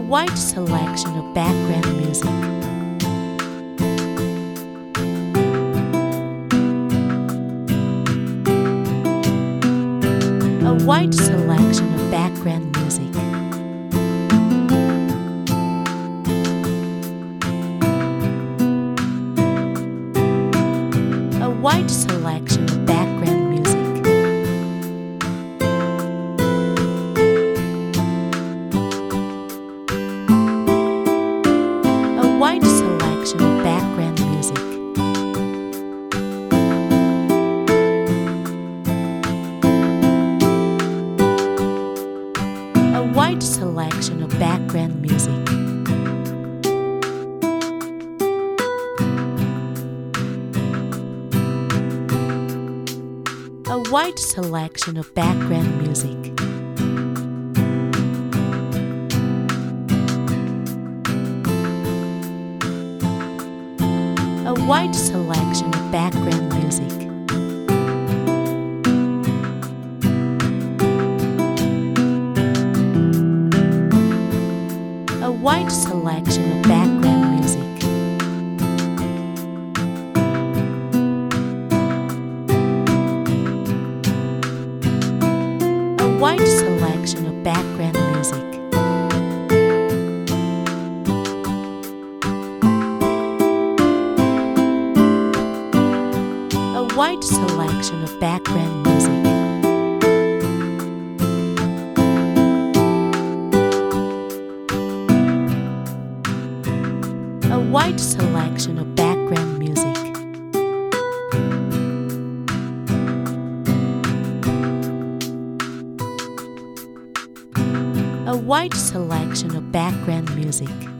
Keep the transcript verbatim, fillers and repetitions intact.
wide selection of background music. A wide selection of background music. A wide selection of background music. A wide selection of background music. A wide selection of background music. A wide selection of background music. A wide selection of background music. A wide selection of background music. A wide selection of background music. A wide selection of background music. A wide selection of background music. A wide selection of background music.